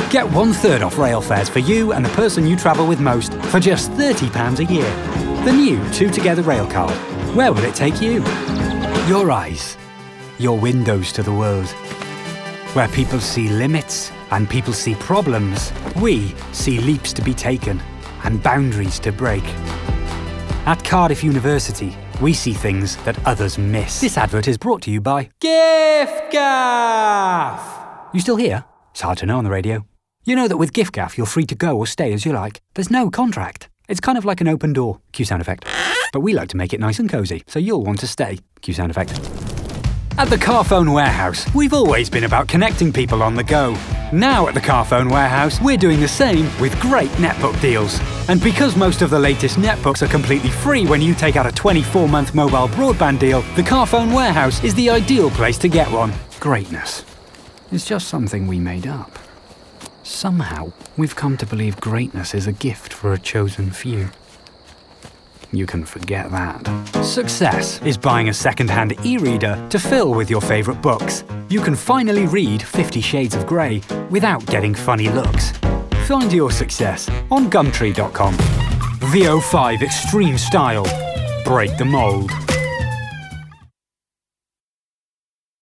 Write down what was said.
Get 1/3 off rail fares for you and the person you travel with most for just £30 a year. The new Two Together Railcard. Where will it take you? Your eyes. Your windows to the world. Where people see limits and people see problems, we see leaps to be taken and boundaries to break. At Cardiff University, we see things that others miss. This advert is brought to you by giffgaff. You still here? It's hard to know on the radio. You know that with giffgaff, you're free to go or stay as you like. There's no contract. It's kind of like an open door. Cue sound effect. But we like to make it nice and cosy, so you'll want to stay. Cue sound effect. At the Carphone Warehouse, we've always been about connecting people on the go. Now at the Carphone Warehouse, we're doing the same with great netbook deals. And because most of the latest netbooks are completely free when you take out a 24-month mobile broadband deal, the Carphone Warehouse is the ideal place to get one. Greatness is just something we made up. Somehow, we've come to believe greatness is a gift for a chosen few. You can forget that. Success is buying a second-hand e-reader to fill with your favourite books. You can finally read 50 Shades of Grey without getting funny looks. Find your success on Gumtree.com. VO5 Extreme Style. Break the mould.